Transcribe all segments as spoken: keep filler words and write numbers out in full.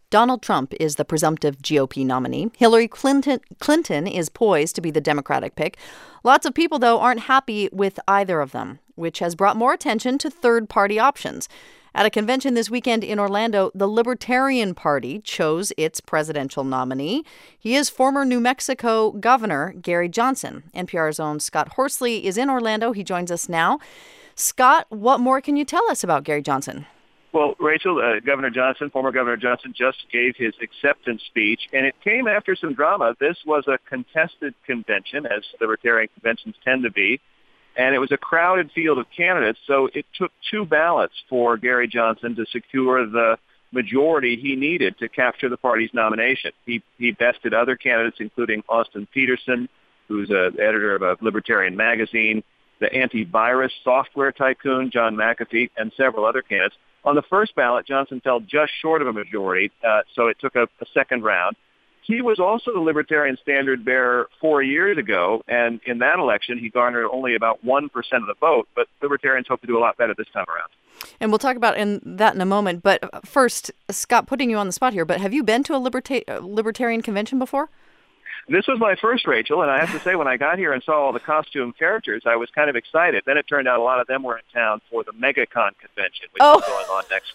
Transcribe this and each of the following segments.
Donald Trump is the presumptive G O P nominee. Hillary Clinton, Clinton is poised to be the Democratic pick. Lots of people, though, aren't happy with either of them, which has brought more attention to third-party options. At a convention this weekend in Orlando, the Libertarian Party chose its presidential nominee. He is former New Mexico Governor Gary Johnson. N P R's own Scott Horsley is in Orlando. He joins us now. Scott, what more can you tell us about Gary Johnson? Well, Rachel, uh, Governor Johnson, former Governor Johnson, just gave his acceptance speech, and it came after some drama. This was a contested convention, as Libertarian conventions tend to be, and it was a crowded field of candidates, so it took two ballots for Gary Johnson to secure the majority he needed to capture the party's nomination. He, he bested other candidates, including Austin Peterson, who's a, the editor of a Libertarian magazine, the antivirus software tycoon, John McAfee, and several other candidates. On the first ballot, Johnson fell just short of a majority, uh, so it took a, a second round. He was also the Libertarian standard bearer four years ago, and in that election, he garnered only about one percent of the vote, but Libertarians hope to do a lot better this time around. And we'll talk about in that in a moment, but first, Scott, putting you on the spot here, but have you been to a liberta- Libertarian convention before? This was my first, Rachel, and I have to say, when I got here and saw all the costume characters, I was kind of excited. Then it turned out a lot of them were in town for the MegaCon convention, which oh. is going on next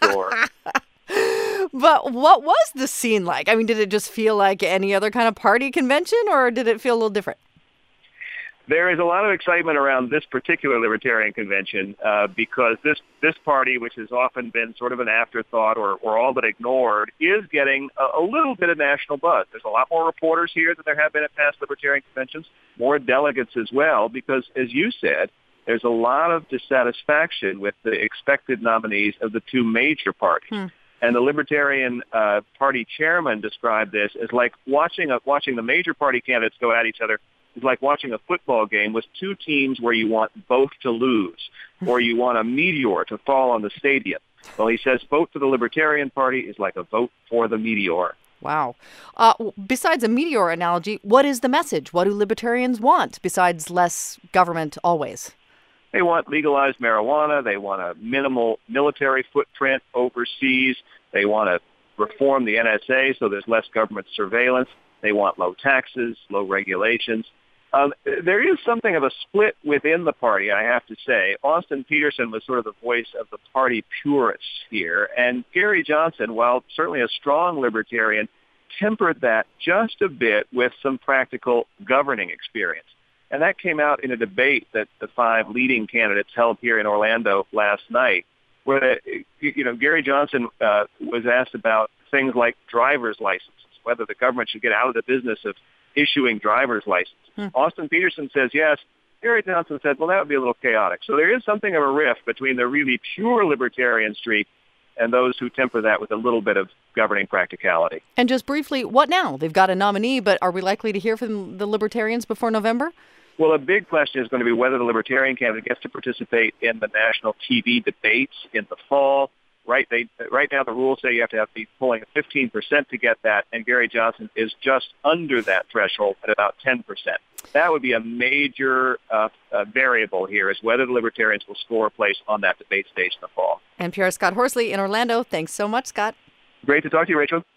door. But what was the scene like? I mean, did it just feel like any other kind of party convention, or did it feel a little different? There is a lot of excitement around this particular Libertarian convention uh, because this, this party, which has often been sort of an afterthought or, or all but ignored, is getting a, a little bit of national buzz. There's a lot more reporters here than there have been at past Libertarian conventions, more delegates as well, because, as you said, there's a lot of dissatisfaction with the expected nominees of the two major parties. Hmm. And the Libertarian uh, Party chairman described this as like watching a, watching the major party candidates go at each other is like watching a football game with two teams where you want both to lose or you want a meteor to fall on the stadium. Well, he says vote for the Libertarian Party is like a vote for the meteor. Wow. Uh, besides a meteor analogy, what is the message? What do libertarians want besides less government always? They want legalized marijuana. They want a minimal military footprint overseas. They want to reform the N S A so there's less government surveillance. They want low taxes, low regulations. Um, there is something of a split within the party, I have to say. Austin Peterson was sort of the voice of the party purists here. And Gary Johnson, while certainly a strong libertarian, tempered that just a bit with some practical governing experience. And that came out in a debate that the five leading candidates held here in Orlando last night, where, you know, Gary Johnson uh, was asked about things like driver's licenses, whether the government should get out of the business of issuing driver's licenses. Hmm. Austin Peterson says yes. Gary Johnson said, well, that would be a little chaotic. So there is something of a rift between the really pure libertarian streak and those who temper that with a little bit of governing practicality. And just briefly, what now? They've got a nominee, but are we likely to hear from the libertarians before November? Well, a big question is going to be whether the Libertarian candidate gets to participate in the national T V debates in the fall. Right, they, right now, the rules say you have to have to be pulling fifteen percent to get that, and Gary Johnson is just under that threshold at about ten percent. That would be a major uh, uh, variable here, is whether the Libertarians will score a place on that debate stage in the fall. N P R's Scott Horsley in Orlando. Thanks so much, Scott. Great to talk to you, Rachel.